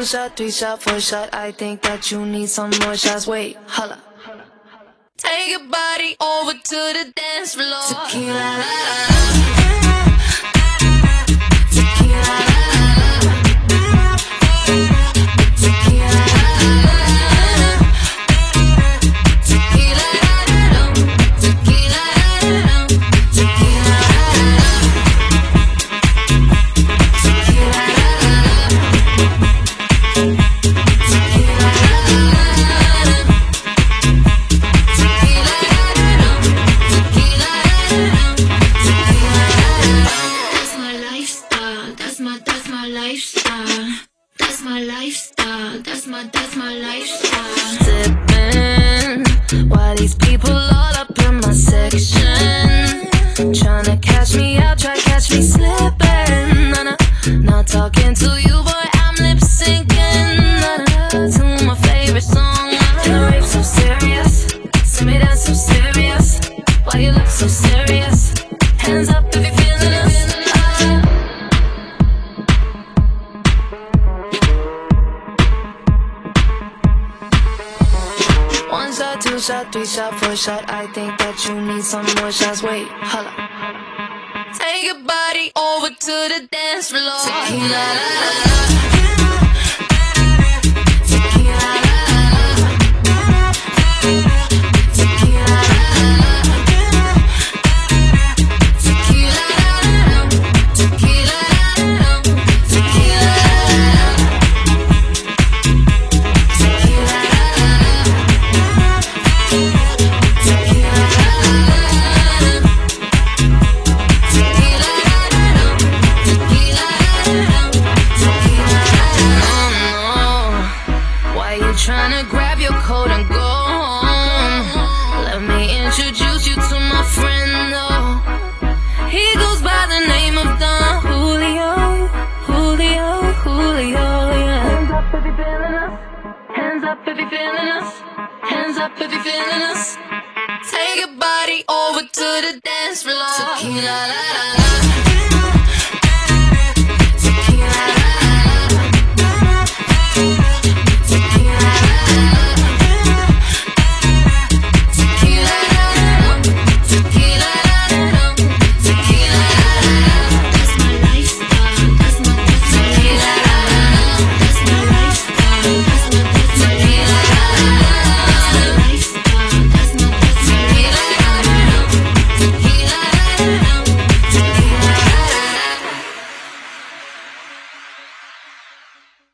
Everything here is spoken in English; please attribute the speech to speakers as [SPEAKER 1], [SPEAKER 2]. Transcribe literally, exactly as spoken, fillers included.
[SPEAKER 1] shot, three shot, four shot. I think that you need some more shots. Wait, holla. Take your body over to the dance floor. Tequila, la, la, la. Tequila, la, la, la. Tequila, la, la, la. Tequila, la, la, la. Tequila, la, la, la. Tequila, la, la, la. Tequila, la, la, la. That's my, that's my lifestyle. Sipping while these people all up in my section, tryna catch me out, try catch me slipping. Nah, nah, not talking to you, boy, I'm lip syncing. Nah, nah, to my favorite song. The rape so serious, see me dance so serious. Why you look so serious? Hands up if you feeling us. One shot, two shot, three shot, four shot. I think that you need some more shots. Wait, holla. Take your body over to the dance floor. Tequila, la, la, la. Tequila, la, la, la. Tequila, la, la, la. Tequila, la, la, la. Tequila, la, la, la. Tequila, la, la, la. Tequila, la, la, tryna grab your coat and go home. Let me introduce you to my friend, though. He goes by the name of Don Julio, Julio, Julio, yeah. Hands up if you feeling us. Hands up if you feeling us. Hands up if you feeling us. Take your body over to the dance floor. Tequila, la, la, la.